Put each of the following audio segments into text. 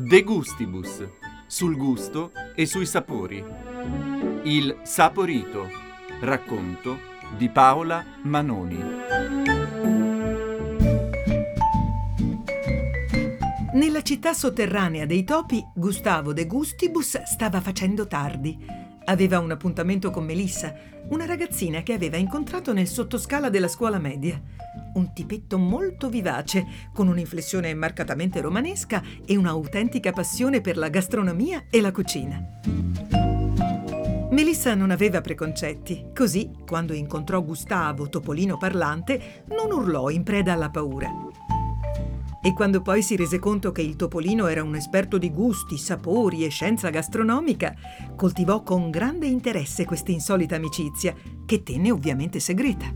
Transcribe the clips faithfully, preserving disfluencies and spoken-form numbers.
De Gustibus, sul gusto e sui sapori. Il Saporito, racconto di Paola Manoni. Nella città sotterranea dei topi, Gustavo De Gustibus stava facendo tardi. Aveva un appuntamento con Melissa, una ragazzina che aveva incontrato nel sottoscala della scuola media. Un tipetto molto vivace, con un'inflessione marcatamente romanesca e un'autentica passione per la gastronomia e la cucina. Melissa non aveva preconcetti, così, quando incontrò Gustavo, topolino parlante, non urlò in preda alla paura. E quando poi si rese conto che il topolino era un esperto di gusti, sapori e scienza gastronomica, coltivò con grande interesse questa insolita amicizia, che tenne ovviamente segreta.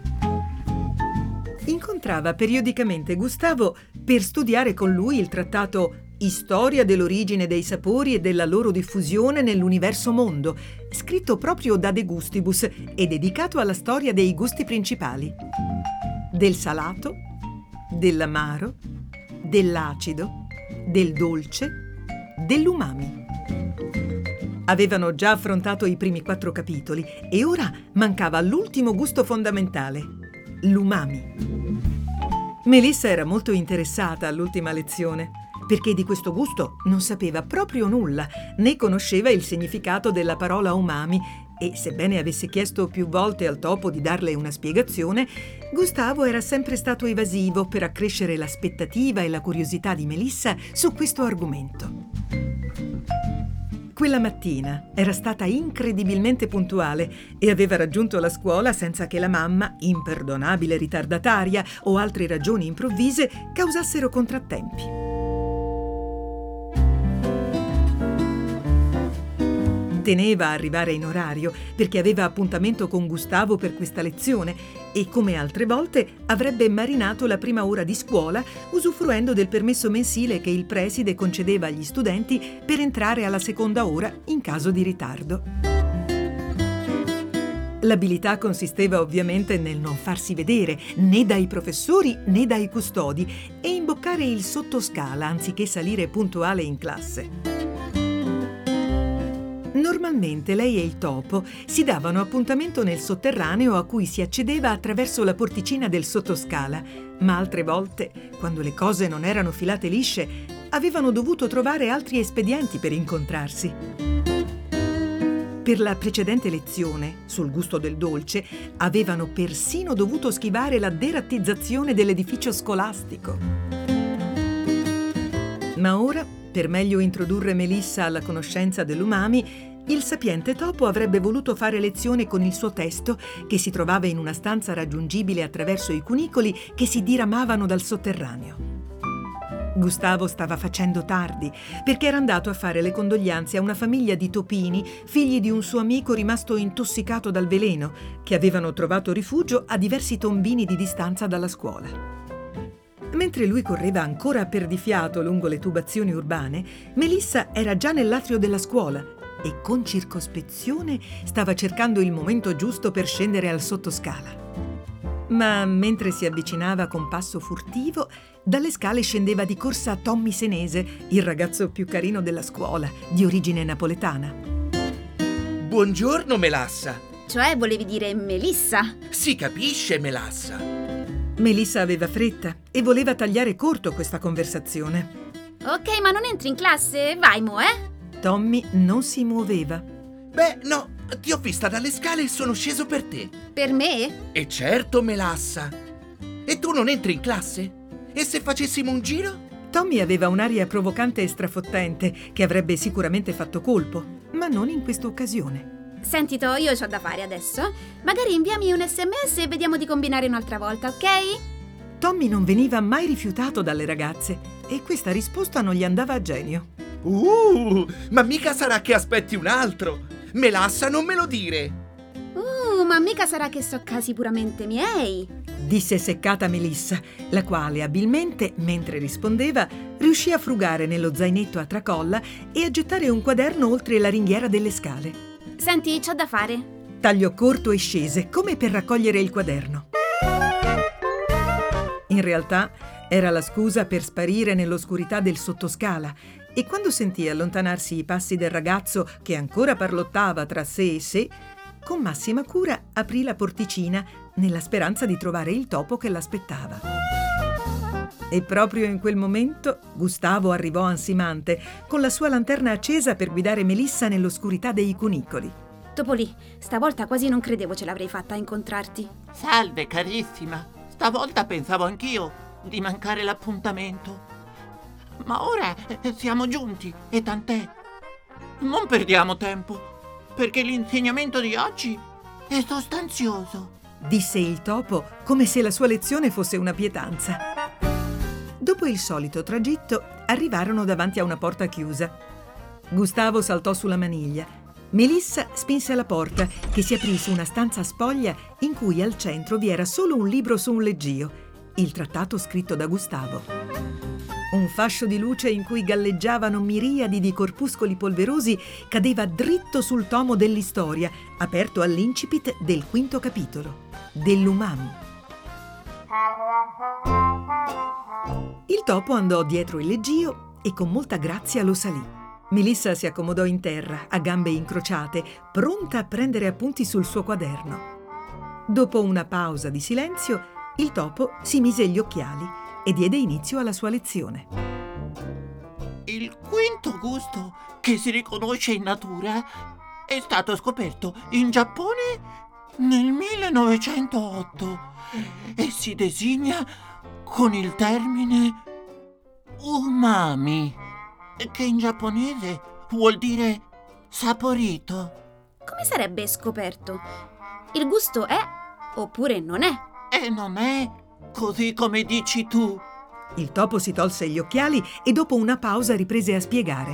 Incontrava periodicamente Gustavo per studiare con lui il trattato Storia dell'origine dei sapori e della loro diffusione nell'universo mondo, scritto proprio da De Gustibus e dedicato alla storia dei gusti principali: del salato, dell'amaro, dell'acido, del dolce, dell'umami. Avevano già affrontato i primi quattro capitoli e ora mancava l'ultimo gusto fondamentale: l'umami. Melissa era molto interessata all'ultima lezione, perché di questo gusto non sapeva proprio nulla, né conosceva il significato della parola umami e, sebbene avesse chiesto più volte al topo di darle una spiegazione, Gustavo era sempre stato evasivo per accrescere l'aspettativa e la curiosità di Melissa su questo argomento. Quella mattina era stata incredibilmente puntuale e aveva raggiunto la scuola senza che la mamma, imperdonabile ritardataria o altre ragioni improvvise, causassero contrattempi. Teneva a arrivare in orario perché aveva appuntamento con Gustavo per questa lezione e, come altre volte, avrebbe marinato la prima ora di scuola usufruendo del permesso mensile che il preside concedeva agli studenti per entrare alla seconda ora in caso di ritardo. L'abilità consisteva ovviamente nel non farsi vedere né dai professori né dai custodi e imboccare il sottoscala anziché salire puntuale in classe. Normalmente lei e il topo si davano appuntamento nel sotterraneo a cui si accedeva attraverso la porticina del sottoscala, ma altre volte, quando le cose non erano filate lisce, avevano dovuto trovare altri espedienti per incontrarsi. Per la precedente lezione, sul gusto del dolce, avevano persino dovuto schivare la derattizzazione dell'edificio scolastico. Ma ora, per meglio introdurre Melissa alla conoscenza dell'umami, il sapiente topo avrebbe voluto fare lezione con il suo testo, che si trovava in una stanza raggiungibile attraverso i cunicoli che si diramavano dal sotterraneo. Gustavo stava facendo tardi, perché era andato a fare le condoglianze a una famiglia di topini, figli di un suo amico rimasto intossicato dal veleno, che avevano trovato rifugio a diversi tombini di distanza dalla scuola. Mentre lui correva ancora a perdifiato lungo le tubazioni urbane, Melissa era già nell'atrio della scuola e con circospezione stava cercando il momento giusto per scendere al sottoscala. Ma mentre si avvicinava con passo furtivo, dalle scale scendeva di corsa Tommy Senese, il ragazzo più carino della scuola, di origine napoletana. Buongiorno, Melassa. Cioè, volevi dire Melissa? Si capisce, Melassa. Melissa aveva fretta e voleva tagliare corto questa conversazione. Ok, ma non entri in classe? Vai, mo, eh? Tommy non si muoveva. Beh, no, ti ho vista dalle scale e sono sceso per te. Per me? E certo, Melassa. E tu non entri in classe? E se facessimo un giro? Tommy aveva un'aria provocante e strafottente che avrebbe sicuramente fatto colpo, ma non in questa occasione. Senti, To, io c'ho da fare adesso. Magari inviami un sms e vediamo di combinare un'altra volta, ok? Tommy non veniva mai rifiutato dalle ragazze e questa risposta non gli andava a genio. Uh, ma mica sarà che aspetti un altro. Melassa, non me lo dire. Uh, ma mica sarà che so casi puramente miei, disse seccata Melissa, la quale abilmente, mentre rispondeva, riuscì a frugare nello zainetto a tracolla e a gettare un quaderno oltre la ringhiera delle scale. Senti, c'ho da fare. Tagliò corto e scese, come per raccogliere il quaderno. In realtà era la scusa per sparire nell'oscurità del sottoscala e quando sentì allontanarsi i passi del ragazzo che ancora parlottava tra sé e sé, con massima cura aprì la porticina nella speranza di trovare il topo che l'aspettava. E proprio in quel momento Gustavo arrivò ansimante, con la sua lanterna accesa per guidare Melissa nell'oscurità dei cunicoli. Topoliì, stavolta quasi non credevo ce l'avrei fatta a incontrarti. Salve, carissima. Stavolta pensavo anch'io di mancare l'appuntamento. Ma ora eh, siamo giunti, e tant'è. Non perdiamo tempo, perché l'insegnamento di oggi è sostanzioso, disse il topo come se la sua lezione fosse una pietanza. Dopo il solito tragitto, arrivarono davanti a una porta chiusa. Gustavo saltò sulla maniglia. Melissa spinse la porta, che si aprì su una stanza spoglia in cui al centro vi era solo un libro su un leggio, il trattato scritto da Gustavo. Un fascio di luce in cui galleggiavano miriadi di corpuscoli polverosi cadeva dritto sul tomo dell'istoria, aperto all'incipit del quinto capitolo, dell'umami. Il topo andò dietro il leggio e con molta grazia lo salì. Melissa si accomodò in terra, a gambe incrociate, pronta a prendere appunti sul suo quaderno. Dopo una pausa di silenzio, il topo si mise gli occhiali e diede inizio alla sua lezione. Il quinto gusto che si riconosce in natura è stato scoperto in Giappone nel millenovecentootto e si designa con il termine umami, che in giapponese vuol dire saporito. Come sarebbe scoperto? Il gusto è oppure non è? E non è così come dici tu. Il topo si tolse gli occhiali e dopo una pausa riprese a spiegare.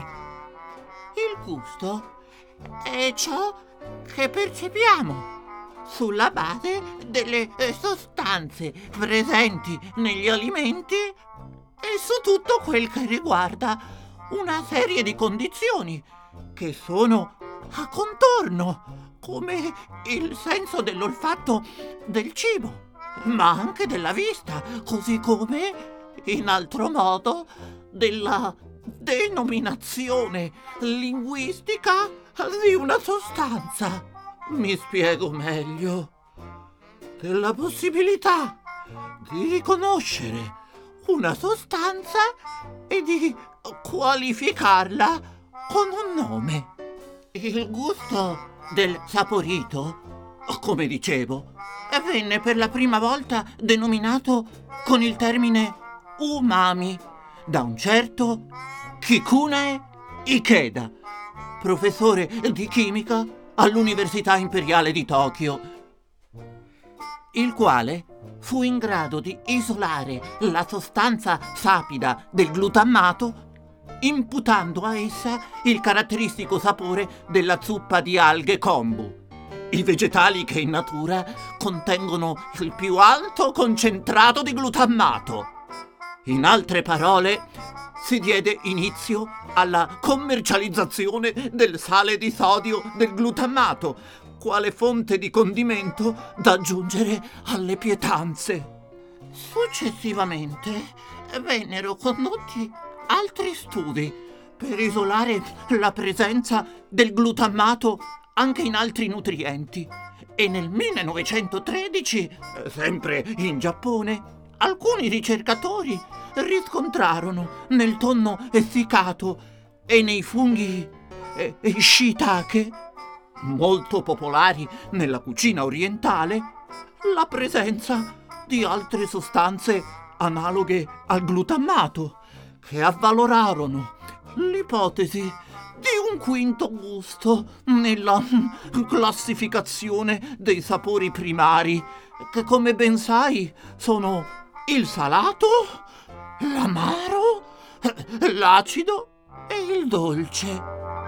Il gusto è ciò che percepiamo sulla base delle sostanze presenti negli alimenti e su tutto quel che riguarda una serie di condizioni che sono a contorno, come il senso dell'olfatto del cibo, ma anche della vista, così come, in altro modo, della denominazione linguistica di una sostanza. Mi spiego meglio. Della possibilità di riconoscere una sostanza e di qualificarla con un nome. Il gusto del saporito, come dicevo, venne per la prima volta denominato con il termine umami da un certo Kikunae Ikeda, professore di chimica all'Università Imperiale di Tokyo, il quale fu in grado di isolare la sostanza sapida del glutammato, imputando a essa il caratteristico sapore della zuppa di alghe kombu, i vegetali che in natura contengono il più alto concentrato di glutammato. In altre parole, si diede inizio alla commercializzazione del sale di sodio del glutammato, quale fonte di condimento da aggiungere alle pietanze. Successivamente vennero condotti altri studi per isolare la presenza del glutammato anche in altri nutrienti e nel millenovecentotredici, sempre in Giappone, alcuni ricercatori riscontrarono nel tonno essiccato e nei funghi eh, shiitake, molto popolari nella cucina orientale, la presenza di altre sostanze analoghe al glutammato, che avvalorarono l'ipotesi di un quinto gusto nella classificazione dei sapori primari, che, come ben sai, sono il salato, l'amaro, l'acido e il dolce.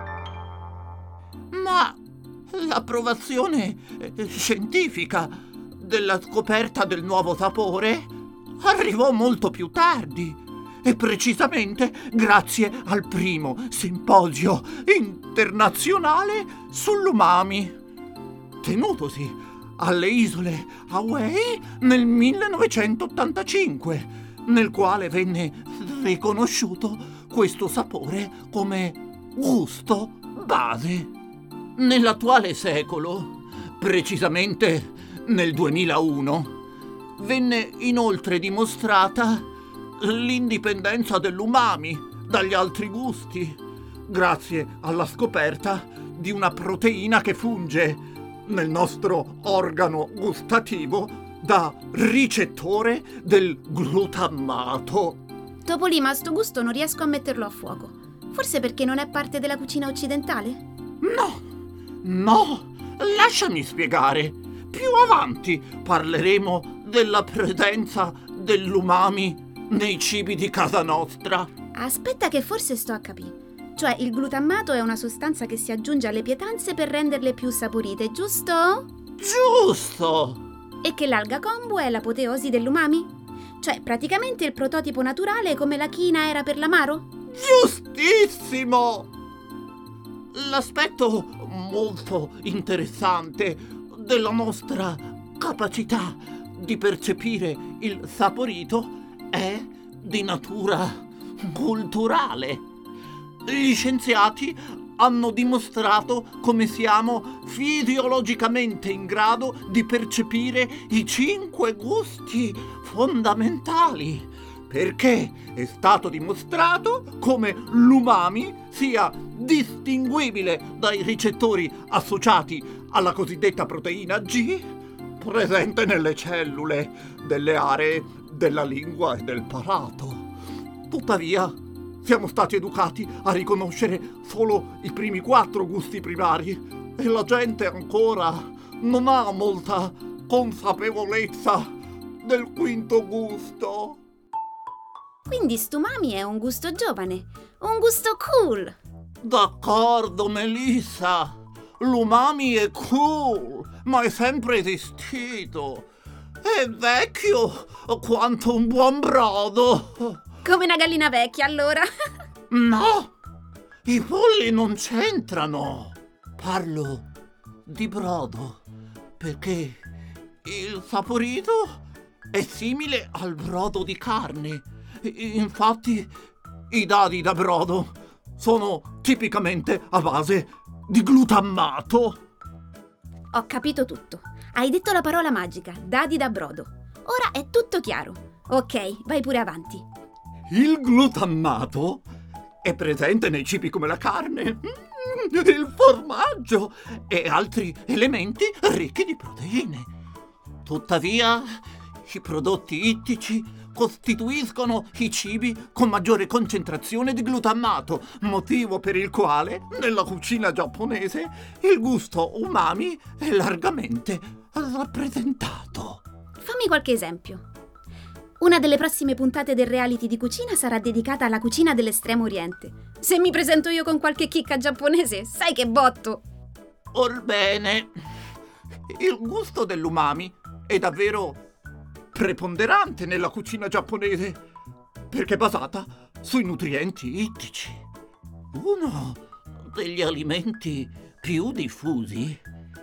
Ma l'approvazione scientifica della scoperta del nuovo sapore arrivò molto più tardi, e precisamente grazie al primo simposio internazionale sull'umami, tenutosi alle isole Hawaii nel millenovecentottantacinque, nel quale venne riconosciuto questo sapore come gusto base. Nell'attuale secolo, precisamente nel duemilauno, venne inoltre dimostrata l'indipendenza dell'umami dagli altri gusti, grazie alla scoperta di una proteina che funge nel nostro organo gustativo da ricettore del glutammato. Topolima, sto gusto non riesco a metterlo a fuoco. Forse perché non è parte della cucina occidentale? No, no, lasciami spiegare. Più avanti parleremo della presenza dell'umami nei cibi di casa nostra. Aspetta che forse sto a capire. Cioè, il glutammato è una sostanza che si aggiunge alle pietanze per renderle più saporite, giusto? Giusto! E che l'alga kombu è l'apoteosi dell'umami? Cioè, praticamente il prototipo naturale come la china era per l'amaro? Giustissimo! L'aspetto molto interessante della nostra capacità di percepire il saporito è di natura culturale. Gli scienziati hanno dimostrato come siamo fisiologicamente in grado di percepire i cinque gusti fondamentali, perché è stato dimostrato come l'umami sia distinguibile dai ricettori associati alla cosiddetta proteina G presente nelle cellule delle aree della lingua e del palato. Tuttavia, siamo stati educati a riconoscere solo i primi quattro gusti primari e la gente ancora non ha molta consapevolezza del quinto gusto. Quindi stumami è un gusto giovane, un gusto cool. D'accordo, Melissa. L'umami è cool, ma è sempre esistito. È vecchio quanto un buon brodo. Come una gallina vecchia, allora. No, i polli non c'entrano. Parlo di brodo, perché il saporito è simile al brodo di carne. Infatti, i dadi da brodo sono tipicamente a base di glutammato. Ho capito tutto. Hai detto la parola magica, dadi da brodo. Ora è tutto chiaro. Ok, vai pure avanti. Il glutammato è presente nei cibi come la carne, il formaggio e altri elementi ricchi di proteine. Tuttavia, i prodotti ittici costituiscono i cibi con maggiore concentrazione di glutammato, motivo per il quale nella cucina giapponese il gusto umami è largamente rappresentato. Fammi qualche esempio. Una delle prossime puntate del reality di cucina sarà dedicata alla cucina dell'Estremo Oriente. Se mi presento io con qualche chicca giapponese, sai che botto! Orbene, il gusto dell'umami è davvero preponderante nella cucina giapponese, perché è basata sui nutrienti ittici. Uno degli alimenti più diffusi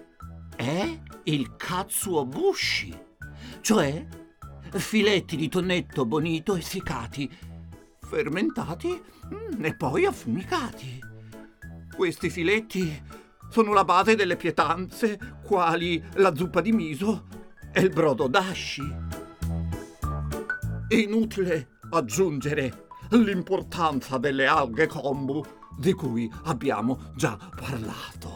è il katsuobushi, cioè filetti di tonetto bonito essiccati, fermentati mm, e poi affumicati. Questi filetti sono la base delle pietanze, quali la zuppa di miso e il brodo dashi. È inutile aggiungere l'importanza delle alghe kombu, di cui abbiamo già parlato.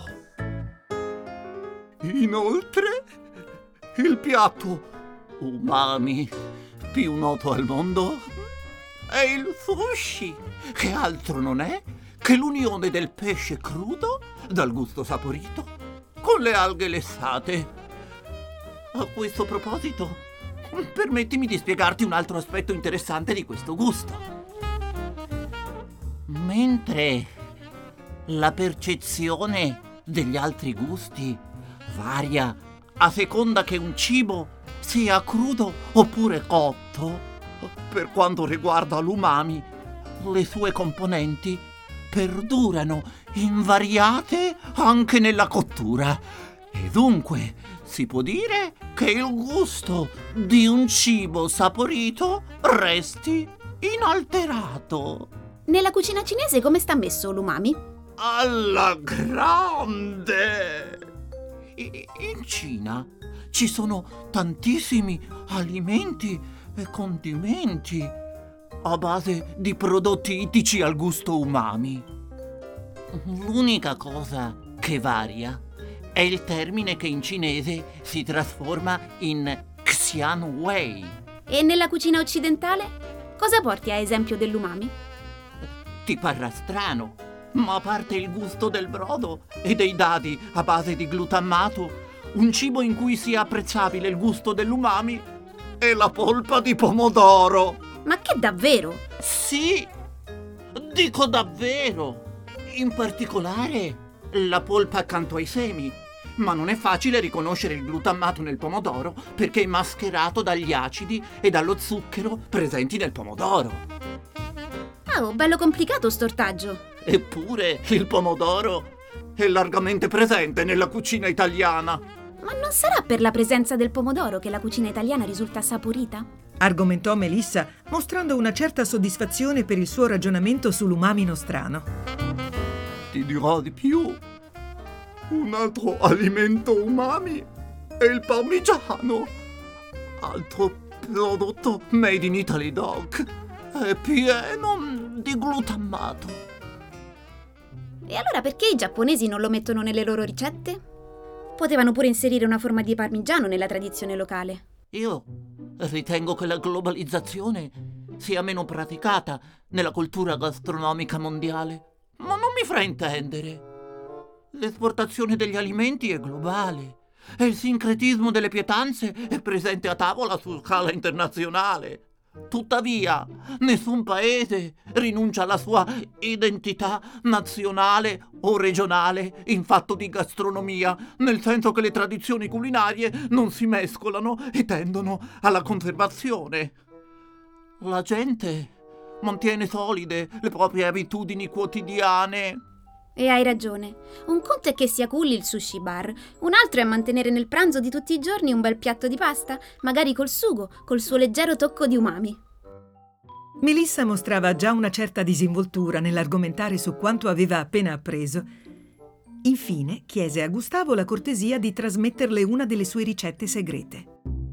Inoltre, il piatto umami più noto al mondo è il sushi, che altro non è che l'unione del pesce crudo dal gusto saporito con le alghe lessate. A questo proposito, permettimi di spiegarti un altro aspetto interessante di questo gusto. Mentre la percezione degli altri gusti varia a seconda che un cibo sia crudo oppure cotto, per quanto riguarda l'umami, le sue componenti perdurano invariate anche nella cottura e dunque si può dire che il gusto di un cibo saporito resti inalterato. Nella cucina cinese come sta messo l'umami? Alla grande! I- In Cina ci sono tantissimi alimenti e condimenti a base di prodotti ittici al gusto umami. L'unica cosa che varia è il termine che in cinese si trasforma in Xian Wei. E nella cucina occidentale? Cosa porti a esempio dell'umami? Ti parrà strano, ma a parte il gusto del brodo e dei dadi a base di glutammato, un cibo in cui sia apprezzabile il gusto dell'umami è la polpa di pomodoro. Ma che davvero? Sì, dico davvero. In particolare la polpa accanto ai semi. Ma non è facile riconoscere il glutammato nel pomodoro perché è mascherato dagli acidi e dallo zucchero presenti nel pomodoro. Ah, oh, bello complicato st'ortaggio. Eppure il pomodoro è largamente presente nella cucina italiana. Ma non sarà per la presenza del pomodoro che la cucina italiana risulta saporita? Argomentò Melissa, mostrando una certa soddisfazione per il suo ragionamento sull'umami nostrano. Ti dirò di più. Un altro alimento umami è il parmigiano. Altro prodotto made in Italy, Doc. È pieno di glutammato. E allora perché i giapponesi non lo mettono nelle loro ricette? Potevano pure inserire una forma di parmigiano nella tradizione locale. Io ritengo che la globalizzazione sia meno praticata nella cultura gastronomica mondiale, ma non mi fraintendere. L'esportazione degli alimenti è globale e il sincretismo delle pietanze è presente a tavola su scala internazionale. Tuttavia, nessun paese rinuncia alla sua identità nazionale o regionale in fatto di gastronomia, nel senso che le tradizioni culinarie non si mescolano e tendono alla conservazione. La gente mantiene solide le proprie abitudini quotidiane. E hai ragione. Un conto è che sia cool il sushi bar, un altro è mantenere nel pranzo di tutti i giorni un bel piatto di pasta, magari col sugo, col suo leggero tocco di umami. Melissa mostrava già una certa disinvoltura nell'argomentare su quanto aveva appena appreso. Infine chiese a Gustavo la cortesia di trasmetterle una delle sue ricette segrete.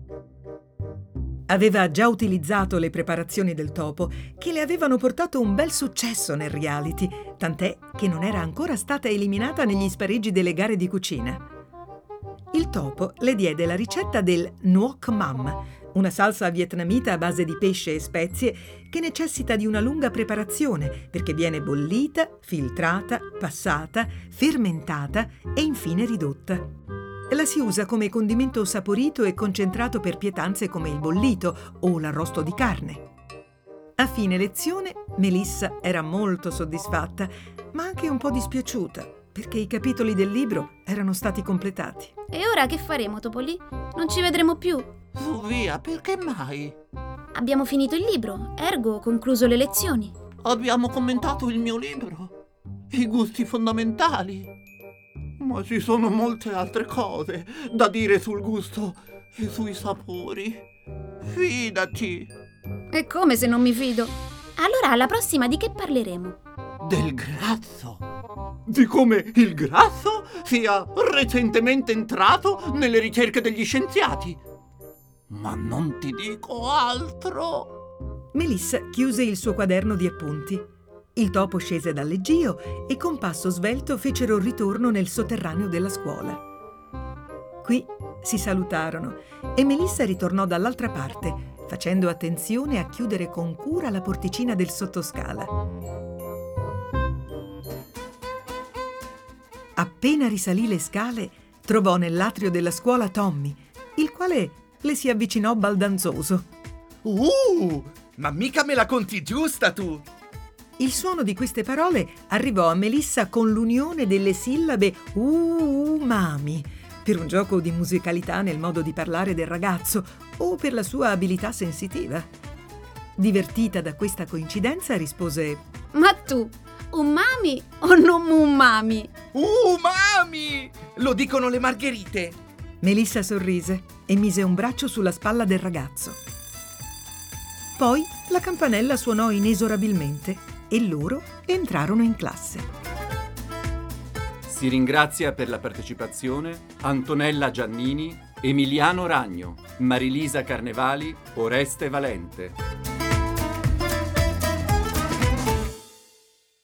Aveva già utilizzato le preparazioni del topo, che le avevano portato un bel successo nel reality, tant'è che non era ancora stata eliminata negli spareggi delle gare di cucina. Il topo le diede la ricetta del Nuoc Mam, una salsa vietnamita a base di pesce e spezie che necessita di una lunga preparazione perché viene bollita, filtrata, passata, fermentata e infine ridotta. La si usa come condimento saporito e concentrato per pietanze come il bollito o l'arrosto di carne. A fine lezione, Melissa era molto soddisfatta, ma anche un po' dispiaciuta, perché i capitoli del libro erano stati completati. E ora che faremo, Topoliì? Non ci vedremo più. Su via, perché mai? Abbiamo finito il libro, ergo ho concluso le lezioni. Abbiamo commentato il mio libro, i gusti fondamentali. Ma ci sono molte altre cose da dire sul gusto e sui sapori. Fidati. E come se non mi fido? Allora alla prossima di che parleremo? Del grasso. Di come il grasso sia recentemente entrato nelle ricerche degli scienziati. Ma non ti dico altro. Melissa chiuse il suo quaderno di appunti. Il topo scese dal leggio e con passo svelto fecero ritorno nel sotterraneo della scuola. Qui si salutarono e Melissa ritornò dall'altra parte, facendo attenzione a chiudere con cura la porticina del sottoscala. Appena risalì le scale, trovò nell'atrio della scuola Tommy, il quale le si avvicinò baldanzoso. Uh, ma mica me la conti giusta tu! Il suono di queste parole arrivò a Melissa con l'unione delle sillabe umami, per un gioco di musicalità nel modo di parlare del ragazzo o per la sua abilità sensitiva. Divertita da questa coincidenza, rispose: Ma tu, umami o non umami? Umami! Lo dicono le margherite! Melissa sorrise e mise un braccio sulla spalla del ragazzo. Poi la campanella suonò inesorabilmente e loro entrarono in classe. Si ringrazia per la partecipazione Antonella Giannini, Emiliano Ragno, Marilisa Carnevali, Oreste Valente.